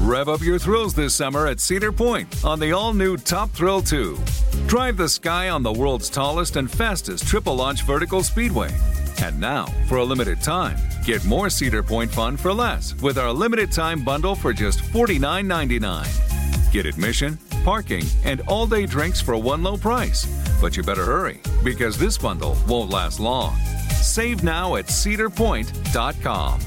Rev up your thrills this summer at Cedar Point on the all-new Top Thrill 2. Drive the sky on the world's tallest and fastest triple-launch vertical speedway. And now, for a limited time, get more Cedar Point fun for less with our limited-time bundle for just $49.99. Get admission, parking, and all-day drinks for one low price. But you better hurry, because this bundle won't last long. Save now at cedarpoint.com.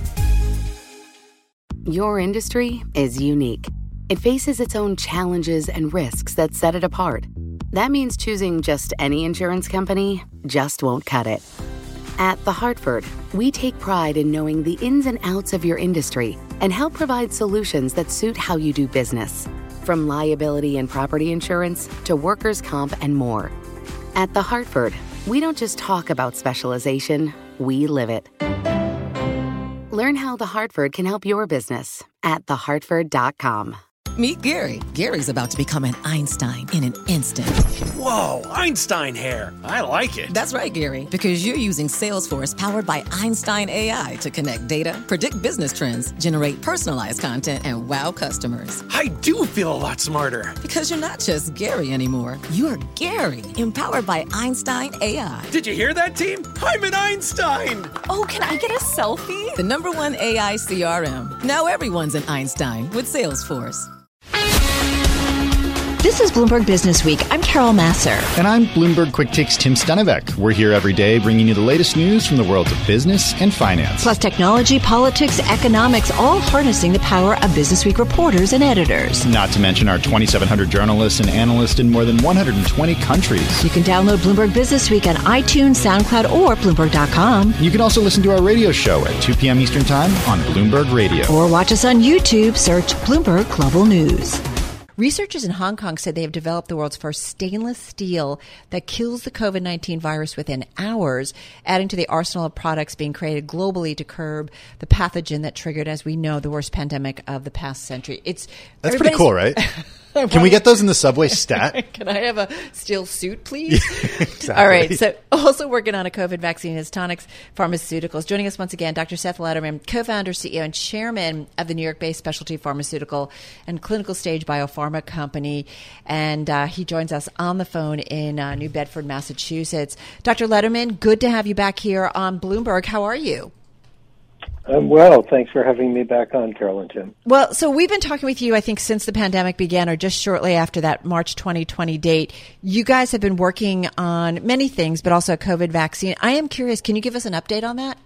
Your industry is unique. It faces its own challenges and risks that set it apart. That means choosing just any insurance company just won't cut it. At The Hartford, we take pride in knowing the ins and outs of your industry and help provide solutions that suit how you do business. From liability and property insurance to workers' comp and more. At The Hartford, we don't just talk about specialization, we live it. Learn how The Hartford can help your business at thehartford.com. Meet Gary. Gary's about to become an Einstein in an instant. Whoa, Einstein hair. I like it. That's right, Gary, because you're using Salesforce powered by Einstein AI to connect data, predict business trends, generate personalized content, and wow customers. I do feel a lot smarter. Because you're not just Gary anymore. You're Gary, empowered by Einstein AI. Did you hear that, team? I'm an Einstein. Oh, can I get a selfie? The #1 AI CRM. Now everyone's an Einstein with Salesforce. This is Bloomberg Business Week. I'm Carol Masser. And I'm Bloomberg Quick Takes Tim Stunevec. We're here every day bringing you the latest news from the worlds of business and finance. Plus technology, politics, economics, all harnessing the power of Business Week reporters and editors. Not to mention our 2,700 journalists and analysts in more than 120 countries. You can download Bloomberg Business Week on iTunes, SoundCloud, or Bloomberg.com. You can also listen to our radio show at 2 p.m. Eastern Time on Bloomberg Radio. Or watch us on YouTube. Search Bloomberg Global News. Researchers in Hong Kong said they have developed the world's first stainless steel that kills the COVID-19 virus within hours, adding to the arsenal of products being created globally to curb the pathogen that triggered, as we know, the worst pandemic of the past century. That's pretty cool, right? Can we get those in the subway stat? Can I have a steel suit, please? Exactly. All right. So also working on a COVID vaccine is Tonix Pharmaceuticals. Joining us once again, Dr. Seth Lederman, co-founder, CEO, and chairman of the New York-based specialty pharmaceutical and clinical stage biopharma company. And he joins us on the phone in New Bedford, Massachusetts. Dr. Lederman, good to have you back here on Bloomberg. How are you? I'm well. Thanks for having me back on, Carol and Tim. Well, so we've been talking with you, I think, since the pandemic began or just shortly after that March 2020 date. You guys have been working on many things, but also a COVID vaccine. I am curious, can you give us an update on that?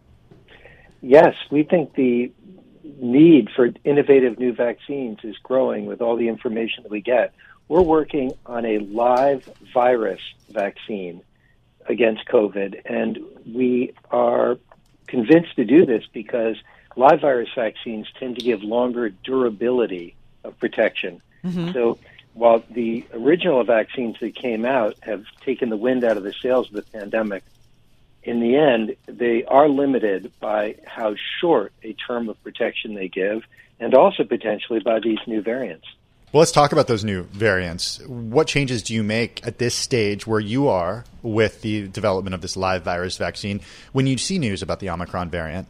Yes, we think the need for innovative new vaccines is growing with all the information that we get. We're working on a live virus vaccine against COVID, and we are convinced to do this because live virus vaccines tend to give longer durability of protection. Mm-hmm. So while the original vaccines that came out have taken the wind out of the sails of the pandemic, in the end, they are limited by how short a term of protection they give and also potentially by these new variants. Well, let's talk about those new variants. What changes do you make at this stage where you are with the development of this live virus vaccine when you see news about the Omicron variant?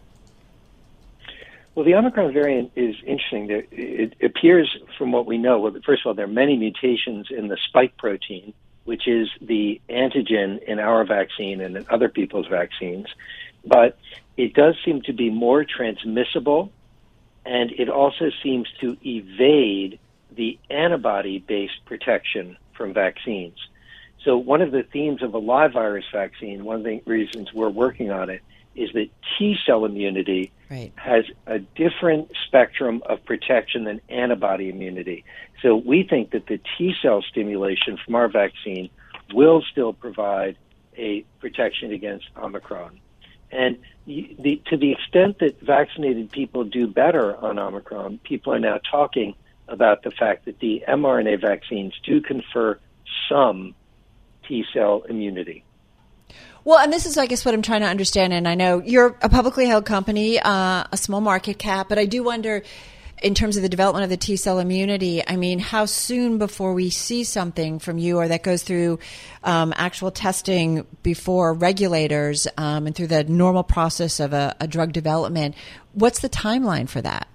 Well, the Omicron variant is interesting. It appears from what we know, well, first of all, there are many mutations in the spike protein, which is the antigen in our vaccine and in other people's vaccines. But it does seem to be more transmissible, and it also seems to evade the antibody-based protection from vaccines. So one of the themes of a live virus vaccine, one of the reasons we're working on it, is that T-cell immunity has a different spectrum of protection than antibody immunity. So we think that the T-cell stimulation from our vaccine will still provide a protection against Omicron. And to the extent that vaccinated people do better on Omicron, people are now talking about the fact that the mRNA vaccines do confer some T-cell immunity. Well, and this is, I guess, what I'm trying to understand. And I know you're a publicly held company, a small market cap, but I do wonder, in terms of the development of the T-cell immunity, I mean, how soon before we see something from you or that goes through actual testing before regulators and through the normal process of a drug development? What's the timeline for that?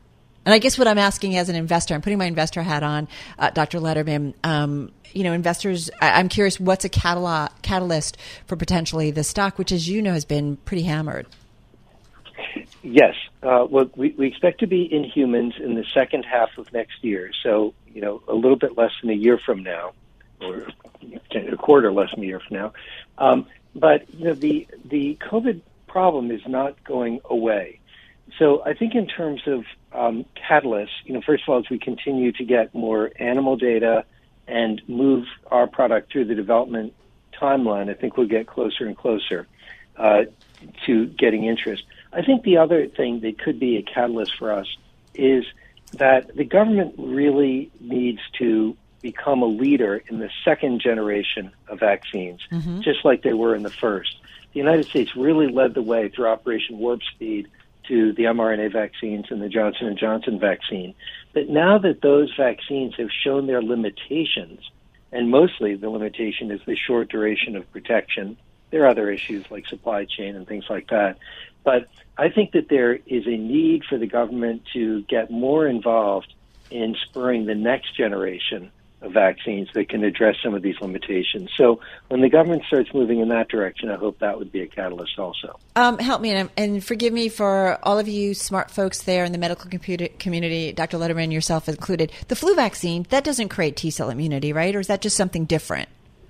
And I guess what I'm asking as an investor, I'm putting my investor hat on, Dr. Lederman. Investors, I'm curious, what's a catalyst for potentially the stock, which, as you know, has been pretty hammered? Yes. Well, we expect to be in humans in the second half of next year. So, a little bit less than a year from now, or a quarter less than a year from now. But the COVID problem is not going away. So I think in terms of catalysts, first of all, as we continue to get more animal data and move our product through the development timeline, I think we'll get closer and closer to getting interest. I think the other thing that could be a catalyst for us is that the government really needs to become a leader in the second generation of vaccines, just like they were in the first. The United States really led the way through Operation Warp Speed to the mRNA vaccines and the Johnson & Johnson vaccine. But now that those vaccines have shown their limitations, and mostly the limitation is the short duration of protection, there are other issues like supply chain and things like that. But I think that there is a need for the government to get more involved in spurring the next generation of vaccines that can address some of these limitations. So when the government starts moving in that direction, I hope that would be a catalyst also. Help me, and forgive me for all of you smart folks there in the medical community, Dr. Lederman, yourself included. The flu vaccine, that doesn't create T-cell immunity, right? Or is that just something different?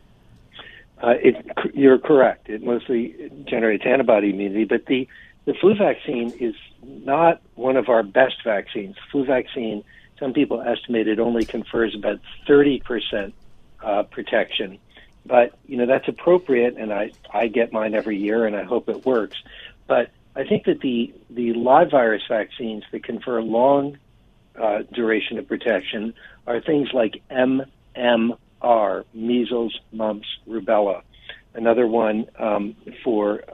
You're correct. It mostly generates antibody immunity, but the flu vaccine is not one of our best vaccines. Flu vaccine, some people estimate it only confers about 30% protection. But, that's appropriate, and I get mine every year, and I hope it works. But I think that the live virus vaccines that confer long duration of protection are things like MMR, measles, mumps, rubella. Another one for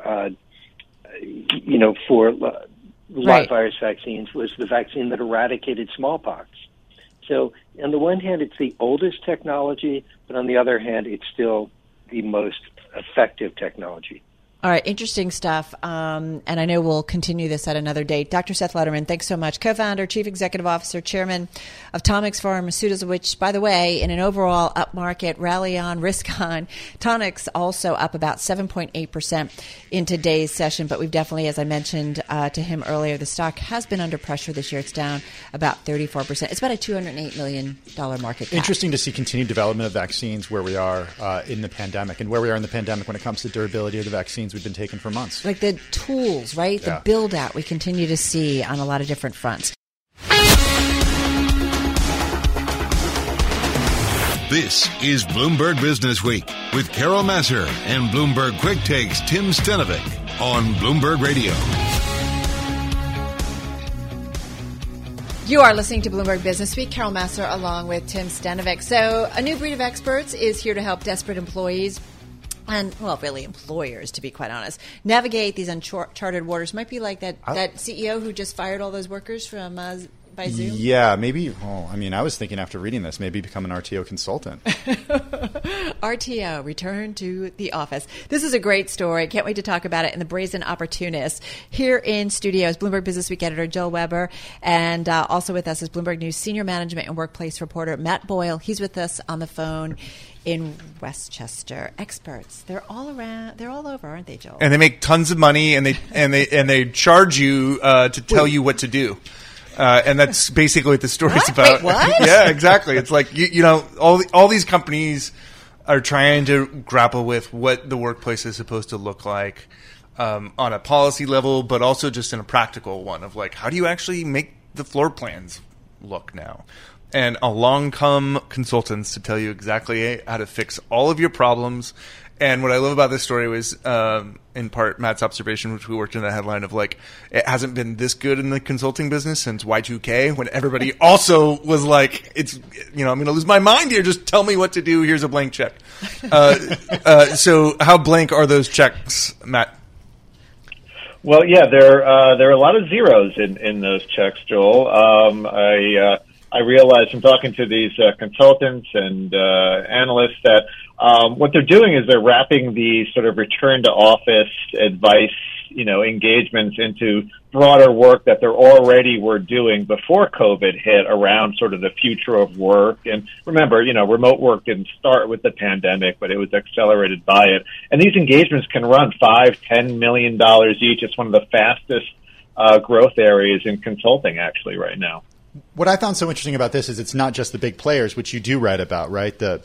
live virus vaccines was the vaccine that eradicated smallpox. So on the one hand, it's the oldest technology, but on the other hand, it's still the most effective technology. All right, interesting stuff. And I know we'll continue this at another date. Dr. Seth Lederman, thanks so much. Co-founder, Chief Executive Officer, Chairman of Tonix Pharmaceuticals, which, by the way, in an overall upmarket rally on, risk on, Tonix also up about 7.8% in today's session. But we've definitely, as I mentioned to him earlier, the stock has been under pressure this year. It's down about 34%. It's about a $208 million market cap. Interesting to see continued development of vaccines where we are in the pandemic, and where we are in the pandemic when it comes to durability of the vaccines we've been taking for months. Like the tools, right? Yeah. The build out we continue to see on a lot of different fronts. This is Bloomberg Business Week with Carol Massar and Bloomberg Quick Takes Tim Stenovic on Bloomberg Radio. You are listening to Bloomberg Business Week. Carol Massar along with Tim Stenovic. So a new breed of experts is here to help desperate employees and, well, really employers, to be quite honest, navigate these uncharted waters. Might be like that CEO who just fired all those workers from by Zoom. Yeah, maybe. I was thinking after reading this, maybe become an RTO consultant. RTO, return to the office. This is a great story. Can't wait to talk about it. And the brazen opportunist here in studio is Bloomberg Business Week editor Joel Weber, and also with us is Bloomberg News senior management and workplace reporter Matt Boyle. He's with us on the phone in Westchester. Experts, they're all around. They're all over, aren't they, Joel? And they make tons of money, and they charge you to tell you what to do. And that's basically what the story's about. Wait, what? Yeah, exactly. It's like all these companies are trying to grapple with what the workplace is supposed to look like on a policy level, but also just in a practical one of like, how do you actually make the floor plans look now? And along come consultants to tell you exactly how to fix all of your problems. And what I love about this story was, in part, Matt's observation, which we worked in the headline of like, it hasn't been this good in the consulting business since Y2K, when everybody also was like, I'm going to lose my mind here. Just tell me what to do. Here's a blank check. So how blank are those checks, Matt? Well, yeah, there are a lot of zeros in those checks, Joel. I realize from talking to these consultants and analysts that what they're doing is they're wrapping the sort of return to office advice, engagements into broader work that they already were doing before COVID hit around sort of the future of work. And remember, remote work didn't start with the pandemic, but it was accelerated by it. And these engagements can run $5-10 million each. It's one of the fastest growth areas in consulting actually right now. What I found so interesting about this is it's not just the big players, which you do write about, right? The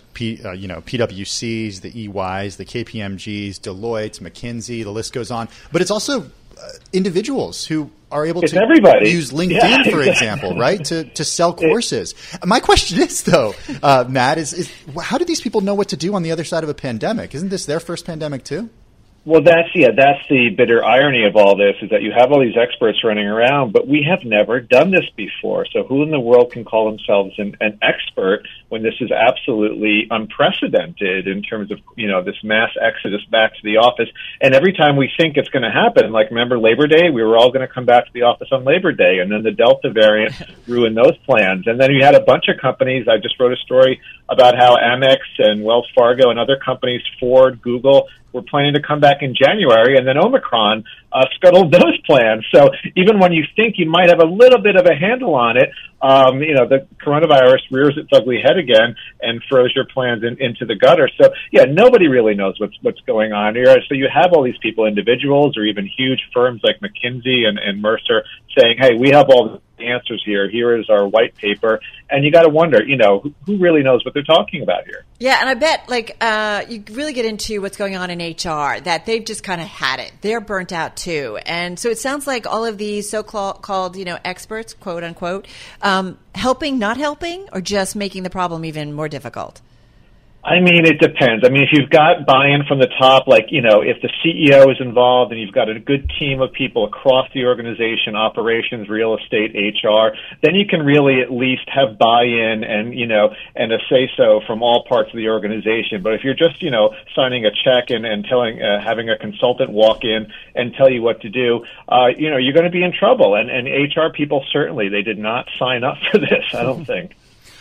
PwCs, the EYs, the KPMGs, Deloitte, McKinsey, the list goes on. But it's also individuals who are able to use LinkedIn, for example, right, to sell courses. My question is, though, Matt, is how do these people know what to do on the other side of a pandemic? Isn't this their first pandemic too? Well, that's the bitter irony of all this, is that you have all these experts running around, but we have never done this before. So who in the world can call themselves an expert when this is absolutely unprecedented in terms of, this mass exodus back to the office? And every time we think it's going to happen, like remember Labor Day, we were all going to come back to the office on Labor Day, and then the Delta variant ruined those plans. And then you had a bunch of companies. I just wrote a story about how Amex and Wells Fargo and other companies, Ford, Google, were planning to come back in January, and then Omicron scuttled those plans. So even when you think you might have a little bit of a handle on it, the coronavirus rears its ugly head again and throws your plans into the gutter. So, nobody really knows what's going on here. So you have all these people, individuals or even huge firms like McKinsey and Mercer saying, hey, we have all the answers here. Here is our white paper. And you got to wonder, who really knows what they're talking about here? Yeah, and I bet, you really get into what's going on in HR, that they've just kind of had it. They're burnt out, too. And so it sounds like all of these so-called, experts, quote unquote, helping, not helping, or just making the problem even more difficult? I mean, it depends. I mean, if you've got buy-in from the top, like, if the CEO is involved and you've got a good team of people across the organization, operations, real estate, HR, then you can really at least have buy-in and, and a say-so from all parts of the organization. But if you're just, signing a check and telling, having a consultant walk in and tell you what to do, you're going to be in trouble. And HR people, certainly, they did not sign up for this, I don't think.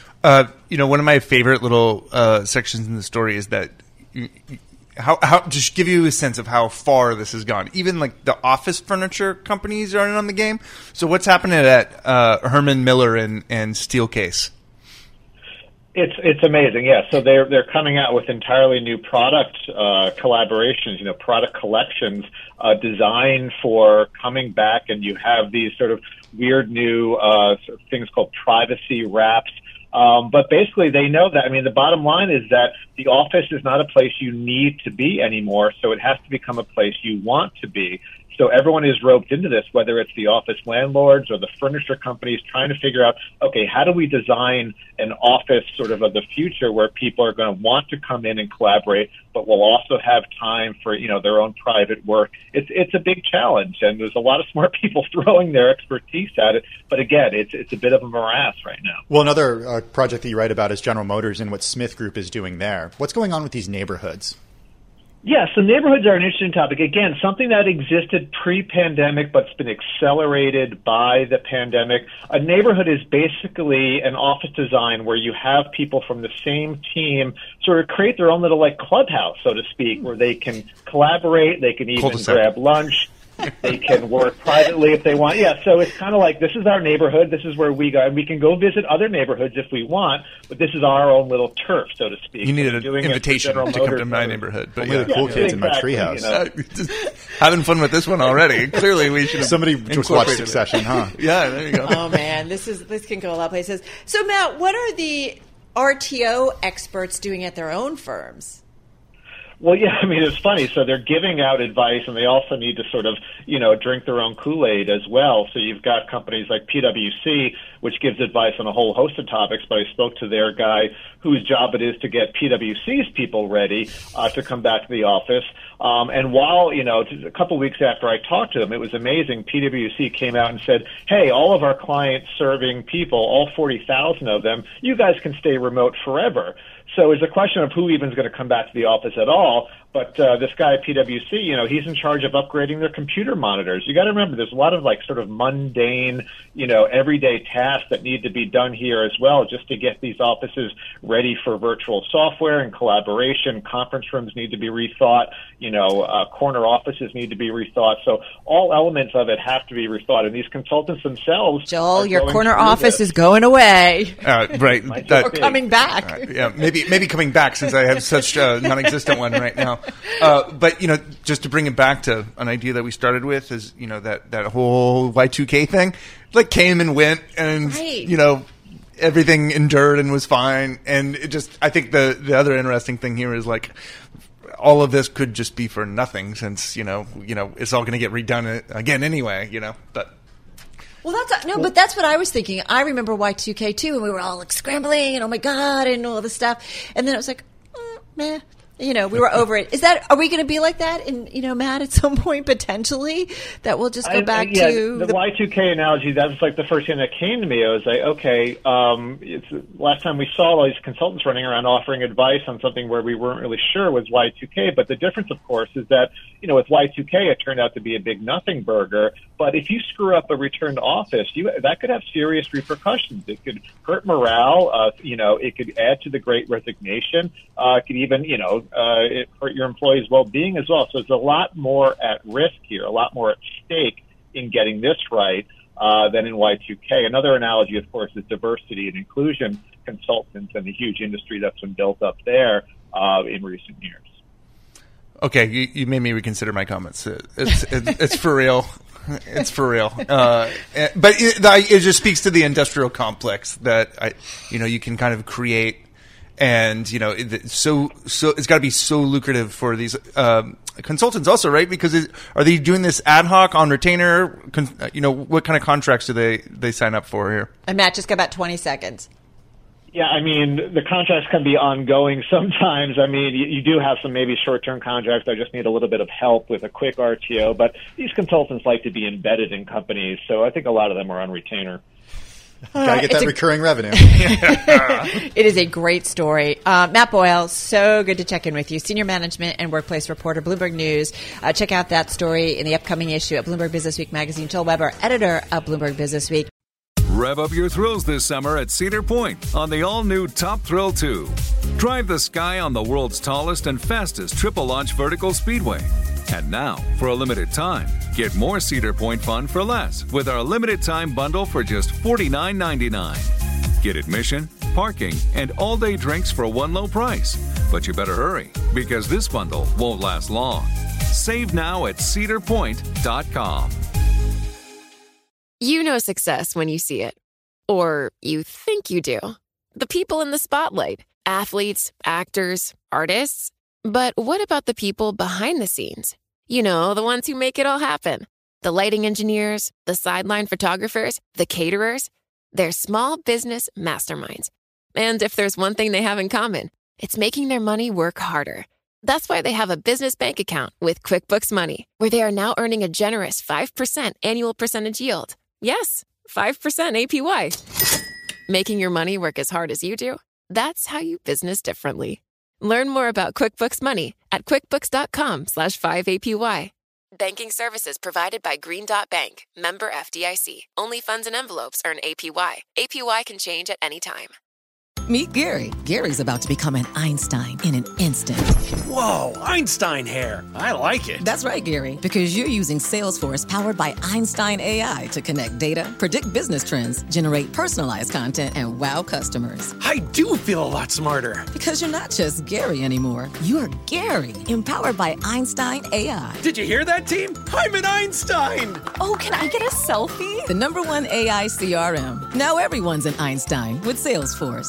One of my favorite little sections in the story is that how just give you a sense of how far this has gone. Even like the office furniture companies are in on the game. So what's happening at Herman Miller and Steelcase? It's amazing, yeah. So they're coming out with entirely new product collaborations, product collections designed for coming back, and you have these sort of weird new sort of things called privacy wraps. But basically they know that, the bottom line is that the office is not a place you need to be anymore, so it has to become a place you want to be. So everyone is roped into this, whether it's the office landlords or the furniture companies trying to figure out, okay, how do we design an office sort of the future where people are going to want to come in and collaborate, but will also have time for, their own private work. It's a big challenge, and there's a lot of smart people throwing their expertise at it. But again, it's a bit of a morass right now. Well, another project that you write about is General Motors and what Smith Group is doing there. What's going on with these neighborhoods? Yeah, so neighborhoods are an interesting topic. Again, something that existed pre-pandemic but's been accelerated by the pandemic. A neighborhood is basically an office design where you have people from the same team sort of create their own little clubhouse, so to speak, where they can collaborate, they can even grab lunch. They can work privately if they want. Yeah, so it's kind of like, this is our neighborhood. This is where we go. And we can go visit other neighborhoods if we want, but this is our own little turf, so to speak. You need an invitation to come to my neighborhood. But the cool kids in my treehouse. Having fun with this one already. Clearly, we should have somebody just watched Succession, huh? Yeah, there you go. Oh, man, this can go a lot of places. So, Matt, what are the RTO experts doing at their own firms? Well, yeah, it's funny. So they're giving out advice, and they also need to sort of, drink their own Kool-Aid as well. So you've got companies like PwC, which gives advice on a whole host of topics, but I spoke to their guy whose job it is to get PwC's people ready to come back to the office. And while, a couple weeks after I talked to them, it was amazing. PwC came out and said, hey, all of our client-serving people, all 40,000 of them, you guys can stay remote forever. So it's a question of who even is going to come back to the office at all. But this guy at PwC, he's in charge of upgrading their computer monitors. You got to remember, there's a lot of sort of mundane, everyday tasks tasks that need to be done here as well, just to get these offices ready for virtual software and collaboration. Conference rooms need to be rethought. Corner offices need to be rethought. So all elements of it have to be rethought. And these consultants themselves, Joel, your corner office is going away, right? Or coming back. Yeah, maybe coming back, since I have such a non-existent one right now. But just to bring it back to an idea that we started with is that whole Y2K thing, like, came and went, and right. Everything endured and was fine. And I think the other interesting thing here is, like, all of this could just be for nothing, since it's all going to get redone again anyway. But. Well, but that's what I was thinking. I remember Y2K too, and we were all like scrambling and oh my God and all this stuff. And then it was like, meh. We were over it. Are we going to be like that in, Matt, at some point potentially, that we'll just go back to the Y2K analogy? That was like the first thing that came to me. I was like, okay, last time we saw all these consultants running around offering advice on something where we weren't really sure was Y2K. But the difference, of course, is that, with Y2K, it turned out to be a big nothing burger. But if you screw up a return to office, that could have serious repercussions. It could hurt morale. It could add to the Great Resignation. It could even, it hurt your employees' well-being as well. So there's a lot more at risk here, a lot more at stake in getting this right than in Y2K. Another analogy, of course, is diversity and inclusion consultants and the huge industry that's been built up there in recent years. Okay, you made me reconsider my comments. It's for real. It's for real. But it just speaks to the industrial complex that you can kind of create. And so it's got to be so lucrative for these consultants, also, right? Because are they doing this ad hoc on retainer? What kind of contracts do they sign up for here? And Matt, just got about 20 seconds. Yeah, I mean, the contracts can be ongoing sometimes. I mean, you do have some maybe short-term contracts that just need a little bit of help with a quick RTO, but these consultants like to be embedded in companies, so I think a lot of them are on retainer. Got to get that recurring revenue. It is a great story. Matt Boyle, so good to check in with you. Senior Management and Workplace Reporter, Bloomberg News. Check out that story in the upcoming issue of Bloomberg Businessweek magazine. Joel Weber, editor of Bloomberg Businessweek. Rev up your thrills this summer at Cedar Point on the all-new Top Thrill 2. Drive the sky on the world's tallest and fastest triple-launch vertical speedway. And now, for a limited time, get more Cedar Point fun for less with our limited-time bundle for just $49.99. Get admission, parking, and all-day drinks for one low price. But you better hurry, because this bundle won't last long. Save now at cedarpoint.com. You know success when you see it. Or you think you do. The people in the spotlight. Athletes, actors, artists. But what about the people behind the scenes? The ones who make it all happen. The lighting engineers, the sideline photographers, the caterers. They're small business masterminds. And if there's one thing they have in common, it's making their money work harder. That's why they have a business bank account with QuickBooks Money, where they are now earning a generous 5% annual percentage yield. Yes, 5% APY. Making your money work as hard as you do? That's how you business differently. Learn more about QuickBooks Money at quickbooks.com/5APY. Banking services provided by Green Dot Bank. Member FDIC. Only funds and envelopes earn APY. APY can change at any time. Meet Gary. Gary's about to become an Einstein in an instant. Whoa, Einstein hair. I like it. That's right, Gary, because you're using Salesforce powered by Einstein AI to connect data, predict business trends, generate personalized content, and wow customers. I do feel a lot smarter. Because you're not just Gary anymore. You're Gary, empowered by Einstein AI. Did you hear that, team? I'm an Einstein. Oh, can I get a selfie? The #1 AI CRM. Now everyone's an Einstein with Salesforce.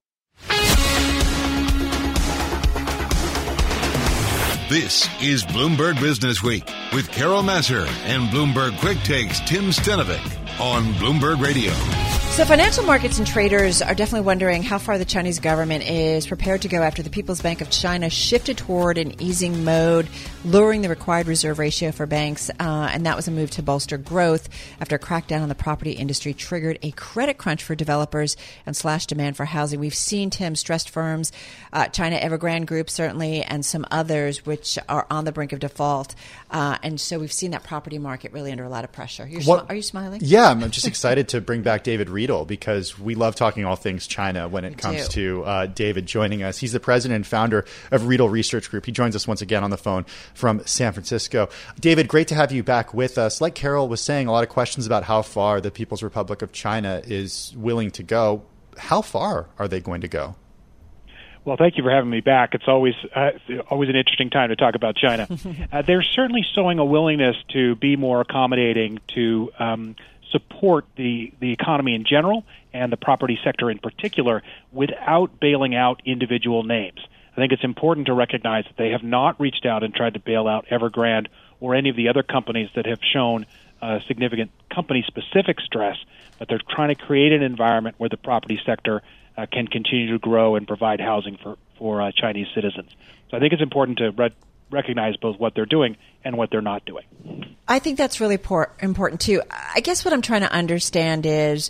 This is Bloomberg Business Week with Carol Massar and Bloomberg Quick Takes Tim Stenovic on Bloomberg Radio. So financial markets and traders are definitely wondering how far the Chinese government is prepared to go after the People's Bank of China shifted toward an easing mode, lowering the required reserve ratio for banks. And that was a move to bolster growth after a crackdown on the property industry triggered a credit crunch for developers and slashed demand for housing. We've seen, Tim, stressed firms, China Evergrande Group certainly, and some others which are on the brink of default. And so we've seen that property market really under a lot of pressure. Are you smiling? Yeah, I'm just excited to bring back David Reed Riedel, because we love talking all things China when it comes to David joining us. He's the president and founder of Riedel Research Group. He joins us once again on the phone from San Francisco. David, great to have you back with us. Like Carol was saying, a lot of questions about how far the People's Republic of China is willing to go. How far are they going to go? Well, thank you for having me back. It's always an interesting time to talk about China. They're certainly showing a willingness to be more accommodating, to support the economy in general and the property sector in particular without bailing out individual names. I think it's important to recognize that they have not reached out and tried to bail out Evergrande or any of the other companies that have shown significant company-specific stress, but they're trying to create an environment where the property sector can continue to grow and provide housing for Chinese citizens. So I think it's important to recognize both what they're doing and what they're not doing. I think that's really important too. I guess what I'm trying to understand is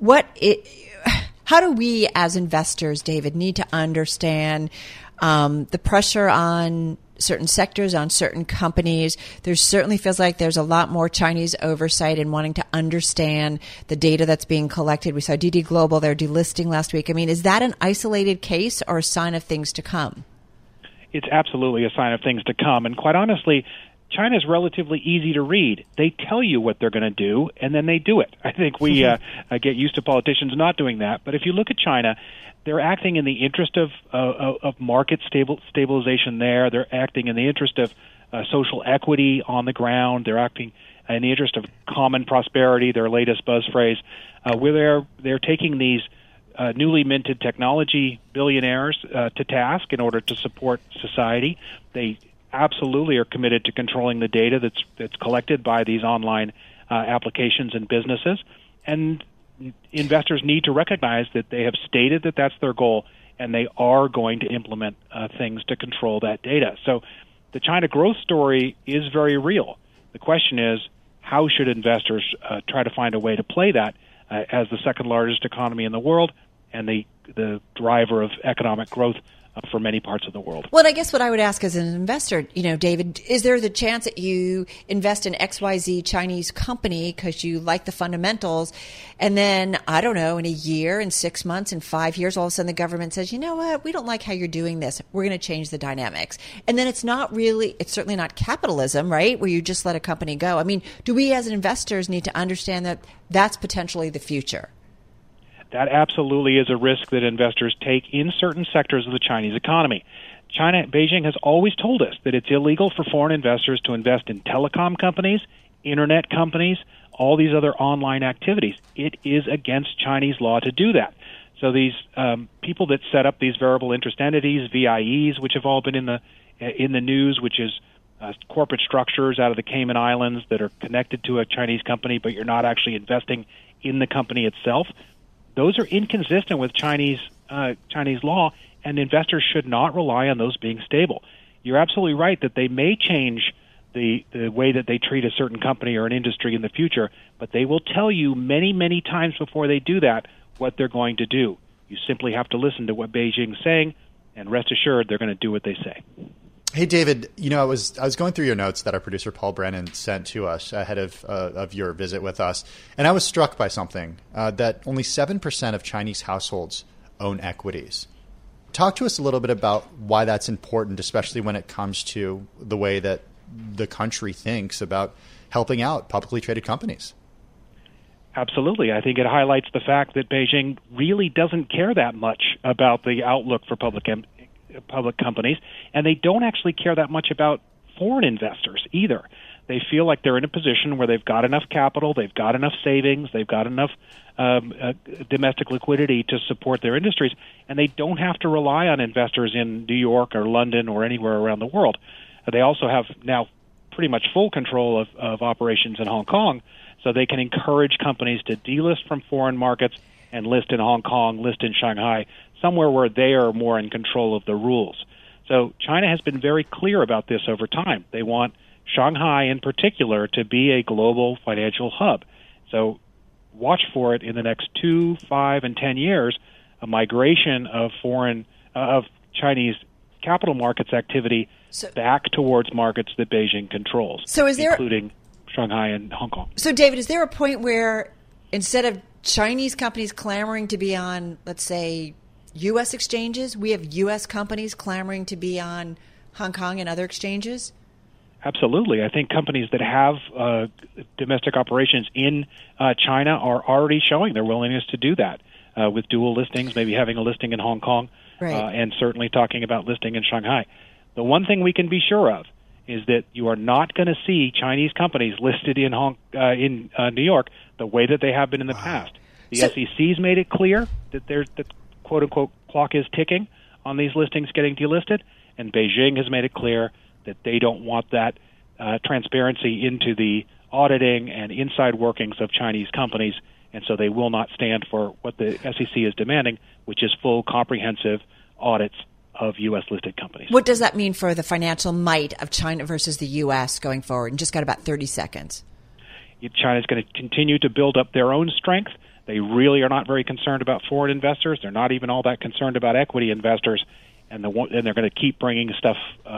how do we as investors, David, need to understand the pressure on certain sectors, on certain companies. There certainly feels like there's a lot more Chinese oversight and wanting to understand the data that's being collected. We saw DD Global, their delisting last week. I mean, is that an isolated case or a sign of things to come? It's absolutely a sign of things to come. And quite honestly, China is relatively easy to read. They tell you what they're going to do, and then they do it. I think we get used to politicians not doing that. But if you look at China, they're acting in the interest of market stabilization there. They're acting in the interest of social equity on the ground. They're acting in the interest of common prosperity, their latest buzz phrase, where they're taking these newly minted technology billionaires to task in order to support society. They absolutely are committed to controlling the data that's collected by these online applications and businesses. And investors need to recognize that they have stated that that's their goal, and they are going to implement things to control that data. So the China growth story is very real. The question is, how should investors try to find a way to play that as the second largest economy in the world and the driver of economic growth for many parts of the world. Well, I guess what I would ask as an investor, David, is there the chance that you invest in XYZ Chinese company because you like the fundamentals, and then, I don't know, in a year, in 6 months, in 5 years, all of a sudden the government says, you know what, we don't like how you're doing this. We're going to change the dynamics. And then it's certainly not capitalism, right, where you just let a company go. I mean, do we as investors need to understand that that's potentially the future? That absolutely is a risk that investors take in certain sectors of the Chinese economy. Beijing has always told us that it's illegal for foreign investors to invest in telecom companies, internet companies, all these other online activities. It is against Chinese law to do that. So these people that set up these variable interest entities, VIEs, which have all been in the news, which is corporate structures out of the Cayman Islands that are connected to a Chinese company, but you're not actually investing in the company itself. Those are inconsistent with Chinese law, and investors should not rely on those being stable. You're absolutely right that they may change the way that they treat a certain company or an industry in the future, but they will tell you many, many times before they do that what they're going to do. You simply have to listen to what Beijing's saying, and rest assured they're going to do what they say. Hey, David, I was going through your notes that our producer Paul Brennan sent to us ahead of your visit with us, and I was struck by something, that only 7% of Chinese households own equities. Talk to us a little bit about why that's important, especially when it comes to the way that the country thinks about helping out publicly traded companies. Absolutely. I think it highlights the fact that Beijing really doesn't care that much about the outlook for public companies, and they don't actually care that much about foreign investors either. They feel like they're in a position where they've got enough capital, they've got enough savings, they've got enough domestic liquidity to support their industries, and they don't have to rely on investors in New York or London or anywhere around the world. They also have now pretty much full control of operations in Hong Kong, so they can encourage companies to delist from foreign markets and list in Hong Kong, list in Shanghai, somewhere where they are more in control of the rules. So China has been very clear about this over time. They want Shanghai in particular to be a global financial hub. So watch for it in the next 2, 5, and 10 years, a migration of Chinese capital markets activity back towards markets that Beijing controls, including Shanghai and Hong Kong. So, David, is there a point where instead of Chinese companies clamoring to be on, let's say, U.S. exchanges? We have U.S. companies clamoring to be on Hong Kong and other exchanges? Absolutely. I think companies that have domestic operations in China are already showing their willingness to do that with dual listings, maybe having a listing in Hong Kong, and certainly talking about listing in Shanghai. The one thing we can be sure of is that you are not going to see Chinese companies listed in New York the way that they have been in the past. The SEC's made it clear that the quote-unquote clock is ticking on these listings getting delisted, and Beijing has made it clear that they don't want that transparency into the auditing and inside workings of Chinese companies, and so they will not stand for what the SEC is demanding, which is full, comprehensive audits of U.S.-listed companies. What does that mean for the financial might of China versus the U.S. going forward? And just got about 30 seconds. China's going to continue to build up their own strength. They really are not very concerned about foreign investors. They're not even all that concerned about equity investors, and they're going to keep bringing stuff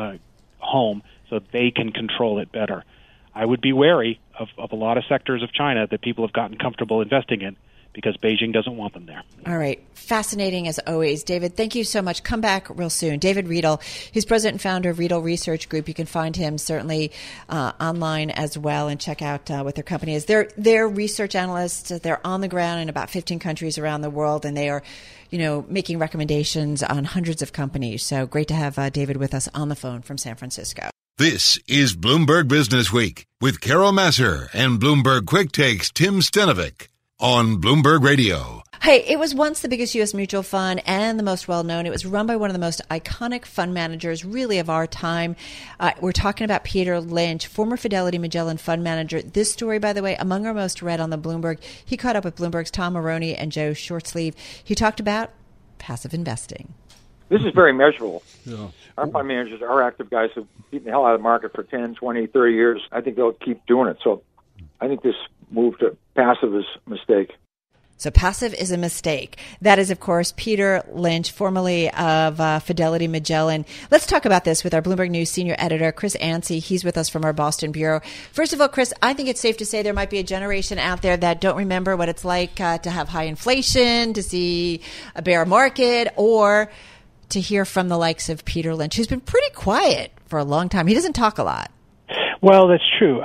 home so they can control it better. I would be wary of a lot of sectors of China that people have gotten comfortable investing in because Beijing doesn't want them there. All right. Fascinating as always. David, thank you so much. Come back real soon. David Riedel, he's president and founder of Riedel Research Group. You can find him certainly online as well and check out what their company is. They're research analysts. They're on the ground in about 15 countries around the world, and they are making recommendations on hundreds of companies. So great to have David with us on the phone from San Francisco. This is Bloomberg Business Week with Carol Massar and Bloomberg Quick Takes Tim Stenovic on Bloomberg Radio. Hey, it was once the biggest U.S. mutual fund and the most well-known. It was run by one of the most iconic fund managers, really, of our time. We're talking about Peter Lynch, former Fidelity Magellan fund manager. This story, by the way, among our most read on the Bloomberg. He caught up with Bloomberg's Tom Maroney and Joe Shortsleeve. He talked about passive investing. This is very measurable. Yeah. Our fund managers, our active guys have beaten the hell out of the market for 10, 20, 30 years. I think they'll keep doing it. So I think this move to passive is a mistake. So passive is a mistake. That is, of course, Peter Lynch, formerly of Fidelity Magellan. Let's talk about this with our Bloomberg News senior editor, Chris Ansey. He's with us from our Boston bureau. First of all, Chris, I think it's safe to say there might be a generation out there that don't remember what it's like to have high inflation, to see a bear market, or to hear from the likes of Peter Lynch, who's been pretty quiet for a long time. He doesn't talk a lot. Well, that's true.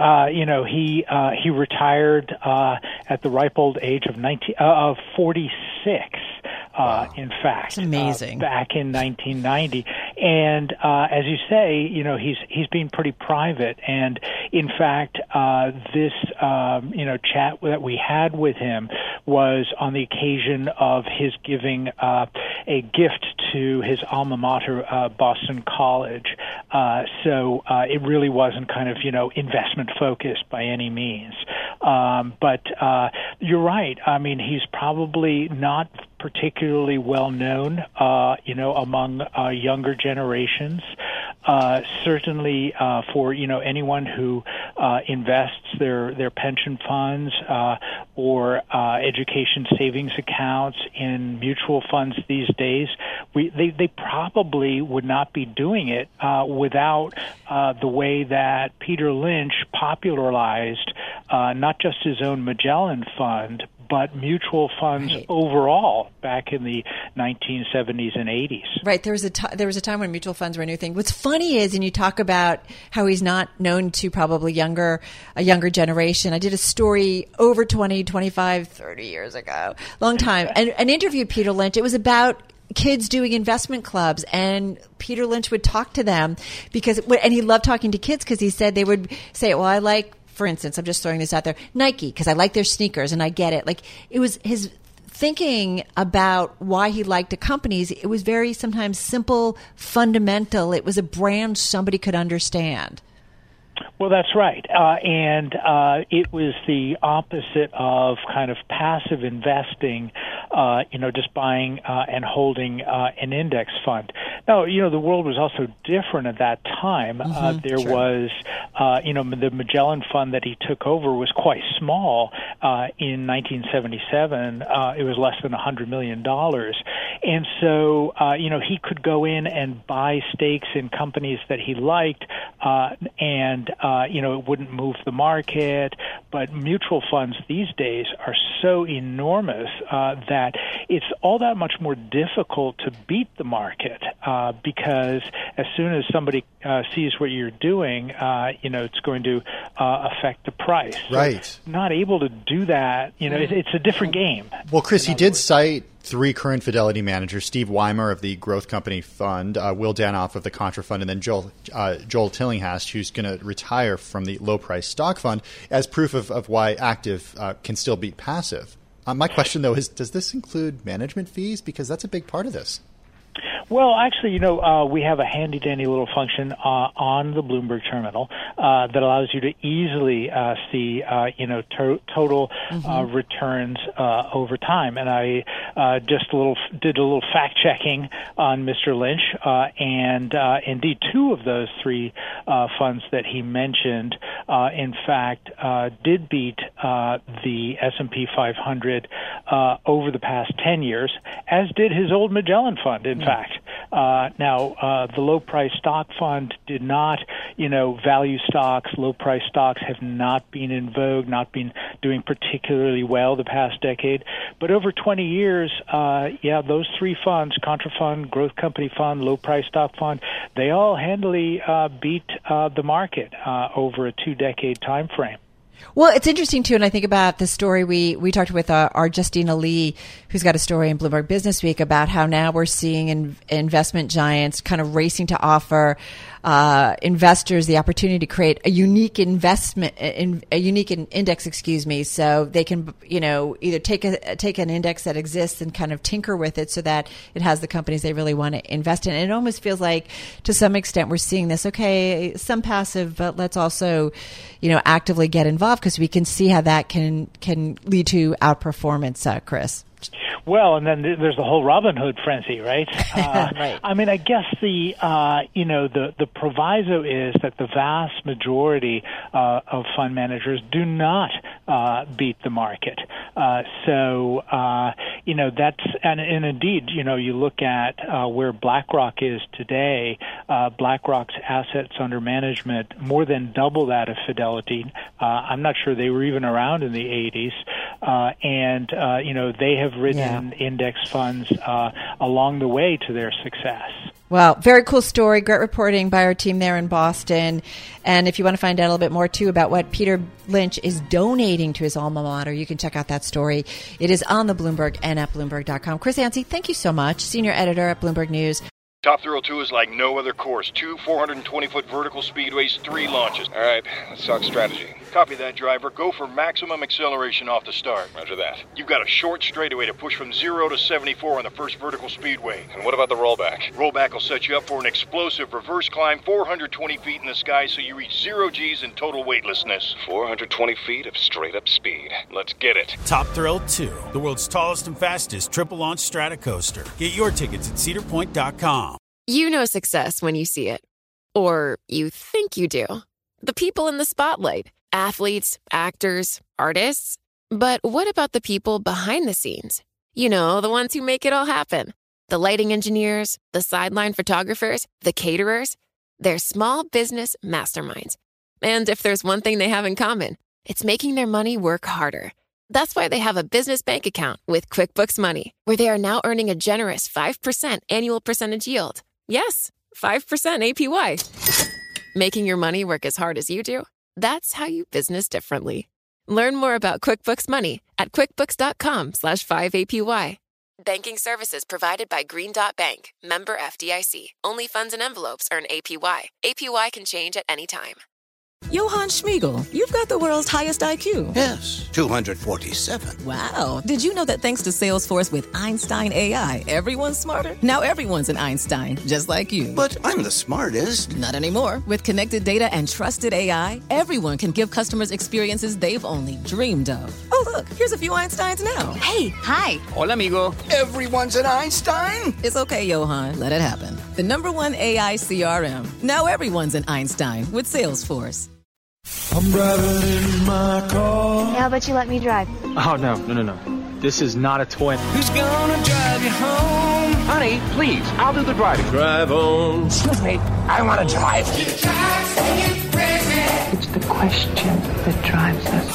He retired at the ripe old age of 46. In fact, it's amazing. Back in 1990, and as you say, he's been pretty private. And in fact, this chat that we had with him was on the occasion of his giving a gift to his alma mater, Boston College. So it really wasn't kind of investment focused by any means. But you're right. I mean, he's probably not particularly well known, among younger generations. Certainly for anyone who invests their pension funds or education savings accounts in mutual funds these days, they probably would not be doing it without the way that Peter Lynch popularized not just his own Magellan fund, but mutual funds overall back in the 1970s and 80s. Right. There was a time when mutual funds were a new thing. What's funny is, and you talk about how he's not known to probably a younger generation. I did a story over 20, 25, 30 years ago, long time, and interviewed Peter Lynch. It was about kids doing investment clubs, and Peter Lynch would talk to them and he loved talking to kids because he said they would say, well, I like, for instance, I'm just throwing this out there, Nike, because I like their sneakers and I get it. Like, it was his thinking about why he liked the companies. It was very sometimes simple, fundamental. It was a brand somebody could understand. Well, that's right. And it was the opposite of kind of passive investing, just buying and holding an index fund. Now, the world was also different at that time. There was, the Magellan fund that he took over was quite small in 1977. It was less than $100 million. And so, he could go in and buy stakes in companies that he liked, and it wouldn't move the market. But mutual funds these days are so enormous that it's all that much more difficult to beat the market because as soon as somebody sees what you're doing, it's going to affect the price. Right. So not able to do that, it's a different game. Well, Chris, he did cite 3 current Fidelity managers, Steve Weimer of the Growth Company Fund, Will Danoff of the Contra Fund, and then Joel Tillinghast, who's going to retire from the low-price stock fund, as proof of why active can still beat passive. My question, though, is does this include management fees? Because that's a big part of this. Well, actually, we have a handy-dandy little function on the Bloomberg terminal that allows you to easily see, total returns over time. And I did a little fact-checking on Mr. Lynch, and indeed 2 of those 3 funds that he mentioned, in fact, did beat the S&P 500 over the past 10 years, as did his old Magellan fund, in fact. Now, the low-price stock fund did not, value stocks. Low-price stocks have not been in vogue, not been doing particularly well the past decade. But over 20 years, those 3 funds, Contra Fund, Growth Company Fund, Low-Price Stock Fund, they all handily beat the market over a 2-decade time frame. Well, it's interesting, too, and I think about the story we talked with our Justina Lee, who's got a story in Bloomberg Business Week about how now we're seeing investment giants kind of racing to offer investors the opportunity to create a unique index, so they can, either take an index that exists and kind of tinker with it so that it has the companies they really want to invest in. And it almost feels like, to some extent, we're seeing this, okay, some passive, but let's also, actively get involved because we can see how that can lead to outperformance, Chris. Well, and then there's the whole Robin Hood frenzy, right? Right. I mean, I guess the proviso is that the vast majority of fund managers do not beat the market. So that's and indeed, you look at where BlackRock is today. BlackRock's assets under management more than double that of Fidelity. I'm not sure they were even around in the 80s, and they have ridden index funds along the way to their success. Well, very cool story. Great reporting by our team there in Boston. And if you want to find out a little bit more, too, about what Peter Lynch is donating to his alma mater, you can check out that story. It is on the Bloomberg and at Bloomberg.com. Chris Yancey, thank you so much. Senior editor at Bloomberg News. Top Thrill 2 is like no other course. 2 420-foot vertical speedways, 3 launches. All right, let's talk strategy. Copy that, driver. Go for maximum acceleration off the start. Roger that. You've got a short straightaway to push from 0 to 74 on the first vertical speedway. And what about the rollback? Rollback will set you up for an explosive reverse climb 420 feet in the sky so you reach 0 G's in total weightlessness. 420 feet of straight-up speed. Let's get it. Top Thrill 2, the world's tallest and fastest triple-launch stratocoaster. Get your tickets at cedarpoint.com. You know success when you see it. Or you think you do. The people in the spotlight. Athletes, actors, artists. But what about the people behind the scenes? The ones who make it all happen. The lighting engineers, the sideline photographers, the caterers. They're small business masterminds. And if there's one thing they have in common, it's making their money work harder. That's why they have a business bank account with QuickBooks Money, where they are now earning a generous 5% annual percentage yield. Yes, 5% APY. Making your money work as hard as you do? That's how you business differently. Learn more about QuickBooks Money at quickbooks.com/5APY. Banking services provided by Green Dot Bank, member FDIC. Only funds and envelopes earn APY. APY can change at any time. Johann Schmiegel, you've got the world's highest IQ. Yes, 247. Wow. Did you know that thanks to Salesforce with Einstein AI, everyone's smarter? Now everyone's an Einstein, just like you. But I'm the smartest. Not anymore. With connected data and trusted AI, everyone can give customers experiences they've only dreamed of. Oh, look, here's a few Einsteins now. Hey, hi. Hola, amigo. Everyone's an Einstein? It's okay, Johann. Let it happen. The #1 AI CRM. Now everyone's an Einstein with Salesforce. I'm driving in my car. How about you let me drive? Oh, no. This is not a toy. Who's gonna drive you home? Honey, please, I'll do the driving. Drive on. Excuse me, I want to drive. It's the question that drives us.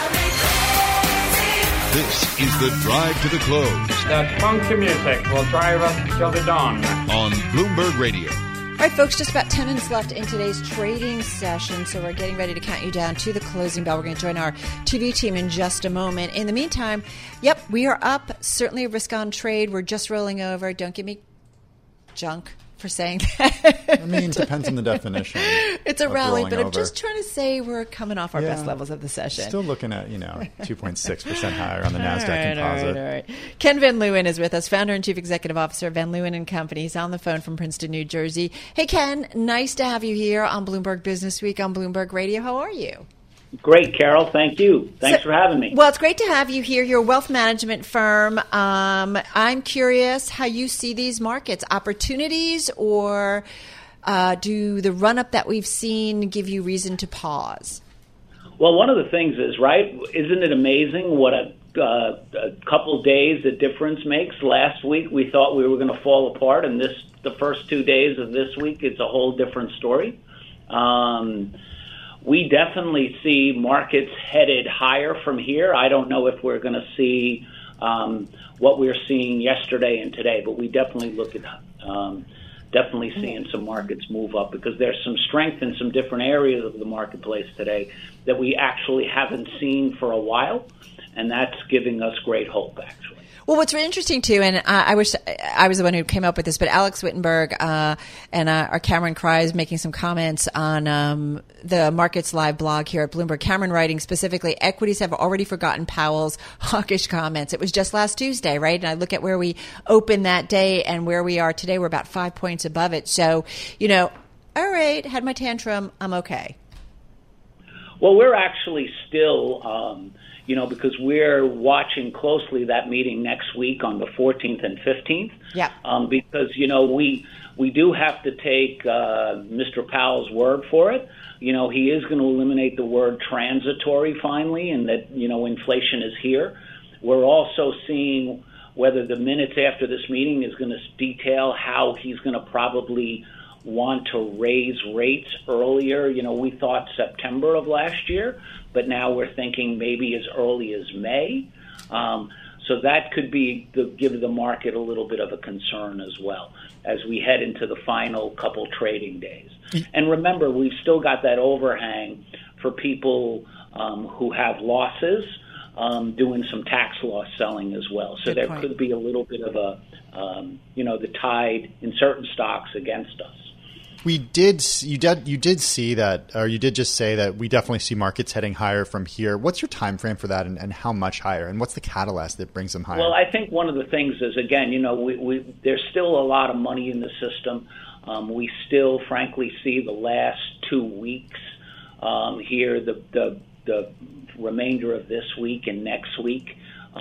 This is the Drive to the Close. That funky music will drive us till the dawn. On Bloomberg Radio. All right, folks, just about 10 minutes left in today's trading session, so we're getting ready to count you down to the closing bell. We're going to join our TV team in just a moment. In the meantime, yep, we are up. Certainly a risk-on trade. We're just rolling over. Don't give me junk for saying that. I mean, it depends on the definition. It's a rally, but I'm just trying to say we're coming off our best levels of the session. Still looking at, 2.6% higher on the NASDAQ composite. All right. Ken Van Leeuwen is with us, founder and chief executive officer of Van Leeuwen & Company. He's on the phone from Princeton, New Jersey. Hey, Ken, nice to have you here on Bloomberg Business Week on Bloomberg Radio. How are you? Great, Carol. Thank you. Thanks for having me. Well, it's great to have you here. You're a wealth management firm. I'm curious how you see these markets. Opportunities, or do the run-up that we've seen give you reason to pause? Well, one of the things is, right, isn't it amazing what a couple of days the difference makes? Last week we thought we were going to fall apart, and the first 2 days of this week, it's a whole different story. We definitely see markets headed higher from here. I don't know if we're going to see what we were seeing yesterday and today, but we definitely look at definitely seeing some markets move up because there's some strength in some different areas of the marketplace today that we actually haven't seen for a while, and that's giving us great hope, actually. Well, what's really interesting, too, and I wish I was the one who came up with this, but Alex Wittenberg and our Cameron Cry is making some comments on the Markets Live blog here at Bloomberg. Cameron writing specifically, equities have already forgotten Powell's hawkish comments. It was just last Tuesday, right? And I look at where we opened that day and where we are today. We're about 5 points above it. So, all right, had my tantrum. I'm okay. Well, we're actually still... because we're watching closely that meeting next week on the 14th and 15th. Yeah. Because, we do have to take Mr. Powell's word for it. He is going to eliminate the word transitory finally, and that, inflation is here. We're also seeing whether the minutes after this meeting is going to detail how he's going to probably want to raise rates earlier. We thought September of last year, but now we're thinking maybe as early as May. So that could give the market a little bit of a concern as well as we head into the final couple trading days. And remember, we've still got that overhang for people who have losses, doing some tax loss selling as well. So there could be a little bit of the tide in certain stocks against us. You did see that, or you did just say that we definitely see markets heading higher from here. What's your time frame for that, and how much higher, and what's the catalyst that brings them higher? Well, I think one of the things is, again, there's still a lot of money in the system. We still, frankly, see the last 2 weeks here, the remainder of this week and next week,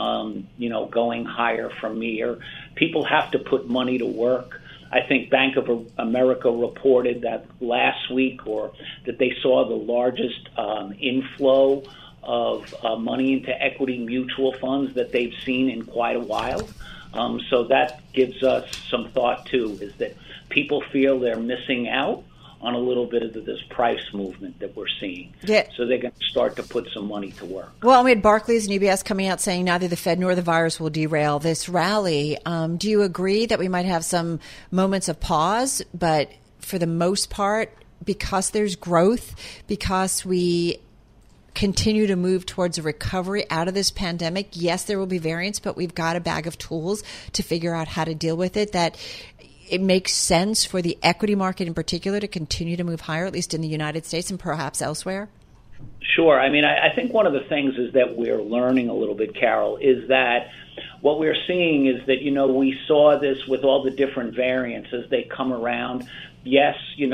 going higher from here. People have to put money to work. I think Bank of America reported that last week, or that they saw the largest inflow of money into equity mutual funds that they've seen in quite a while. So that gives us some thought, too, is that people feel they're missing out on a little bit of this price movement that we're seeing. Yeah. So they're going to start to put some money to work. Well, we had Barclays and UBS coming out saying neither the Fed nor the virus will derail this rally. Do you agree that we might have some moments of pause, but for the most part, because there's growth, because we continue to move towards a recovery out of this pandemic, yes, there will be variance, but we've got a bag of tools to figure out how to deal with it, that it makes sense for the equity market in particular to continue to move higher, at least in the United States and perhaps elsewhere? Sure. I mean, I think one of the things is that we're learning a little bit, Carol, is that what we're seeing is that, we saw this with all the different variants as they come around. Yes,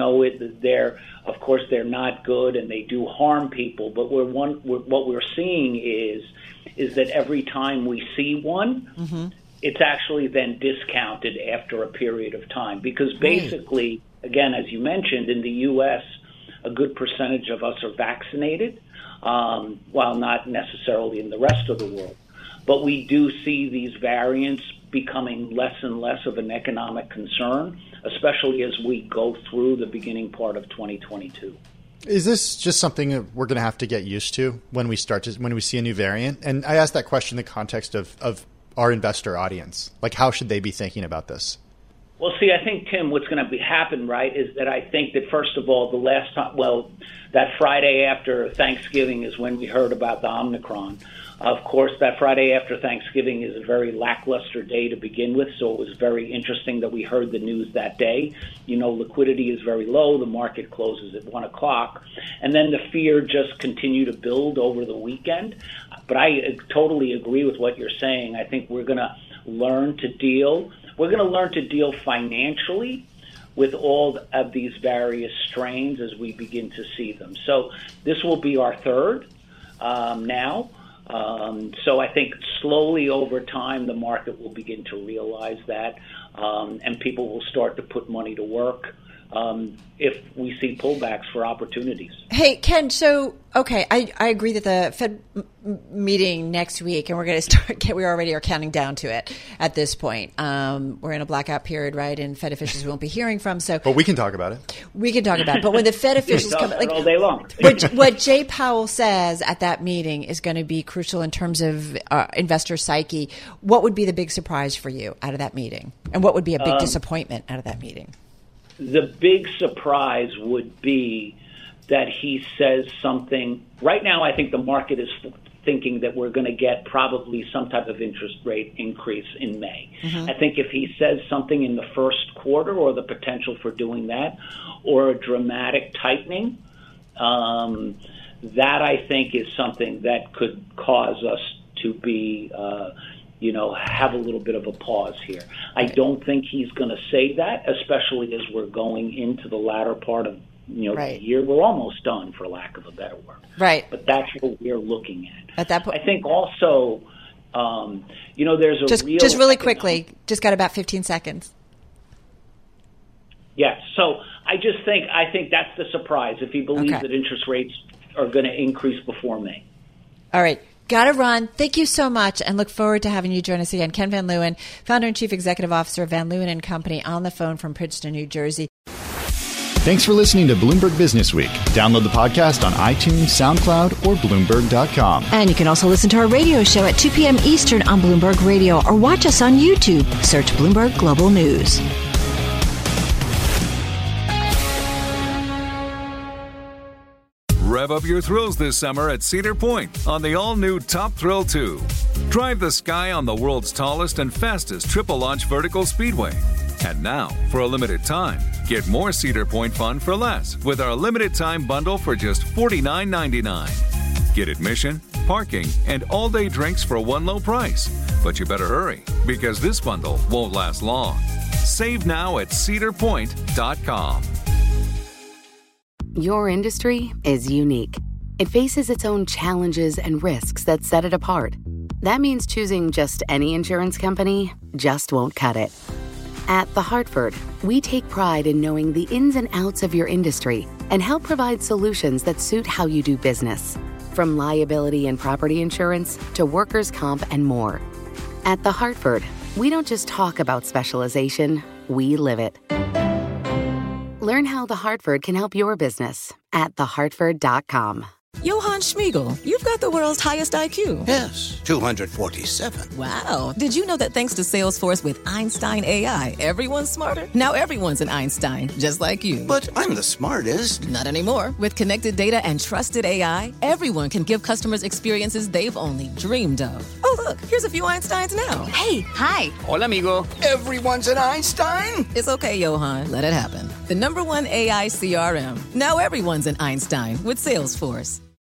of course, they're not good and they do harm people. But what we're seeing is that every time we see one, it's actually then discounted after a period of time. Because basically, again, as you mentioned, in the U.S., a good percentage of us are vaccinated, while not necessarily in the rest of the world. but we do see these variants becoming less and less of an economic concern, especially as we go through the beginning part of 2022. Is this just something that we're going to have to get used to when we see a new variant? And I asked that question in the context of our investor audience. Like, how should they be thinking about this? Well, see, I think, Tim, what's going to happen, right, is that I think that, first of all, that Friday after Thanksgiving is when we heard about the Omicron. Of course, that Friday after Thanksgiving is a very lackluster day to begin with, so it was very interesting that we heard the news that day. You know, liquidity is very low. The market closes at 1 o'clock. And then the fear just continued to build over the weekend. But I totally agree with what you're saying. I think we're going to learn to deal. We're going to learn to deal financially with all of these various strains as we begin to see them. So this will be our third now. So I think slowly over time the market will begin to realize that, and people will start to put money to work if we see pullbacks for opportunities. Hey, Ken, so, okay, I agree that the Fed meeting next week, and we're going to start, we already are counting down to it at this point. We're in a blackout period, right, and Fed officials we won't be hearing from. So, but we can talk about it. We can talk about it. But when the Fed officials come, like, all day long. what Jay Powell says at that meeting is going to be crucial in terms of investor psyche. What would be the big surprise for you out of that meeting? And what would be a big disappointment out of that meeting? The big surprise would be that he says something. Right now, I think the market is thinking that we're going to get probably some type of interest rate increase in May. Mm-hmm. I think if he says something in the first quarter, or the potential for doing that, or a dramatic tightening, that I think is something that could cause us to be have a little bit of a pause here. I don't think he's going to say that, especially as we're going into the latter part of the year. We're almost done, for lack of a better word. Right. But that's what we're looking at that point. I think also, there's a just really quickly. Just got about 15 seconds. Yeah. So I think that's the surprise, if he believes that interest rates are going to increase before May. All right. Got to run. Thank you so much, and look forward to having you join us again. Ken Van Leeuwen, founder and chief executive officer of Van Leeuwen & Company, on the phone from Princeton, New Jersey. Thanks for listening to Bloomberg Business Week. Download the podcast on iTunes, SoundCloud, or Bloomberg.com. And you can also listen to our radio show at 2 p.m. Eastern on Bloomberg Radio, or watch us on YouTube. Search Bloomberg Global News. Rev up your thrills this summer at Cedar Point on the all-new Top Thrill 2. Drive the sky on the world's tallest and fastest triple-launch vertical speedway. And now, for a limited time, get more Cedar Point fun for less with our limited-time bundle for just $49.99. Get admission, parking, and all-day drinks for one low price. But you better hurry, because this bundle won't last long. Save now at cedarpoint.com. Your industry is unique. It faces its own challenges and risks that set it apart. That means choosing just any insurance company just won't cut it. At The Hartford, we take pride in knowing the ins and outs of your industry and help provide solutions that suit how you do business. From liability and property insurance to workers' comp and more. At The Hartford, we don't just talk about specialization, we live it. Learn how The Hartford can help your business at thehartford.com. Johann Schmiegel, you've got the world's highest IQ. Yes, 247. Wow. Did you know that thanks to Salesforce with Einstein AI, everyone's smarter? Now everyone's an Einstein, just like you. But I'm the smartest. Not anymore. With connected data and trusted AI, everyone can give customers experiences they've only dreamed of. Oh, look, here's a few Einsteins now. Hey, hi. Hola, amigo. Everyone's an Einstein? It's okay, Johann. Let it happen. The #1 AI CRM. Now everyone's an Einstein with Salesforce.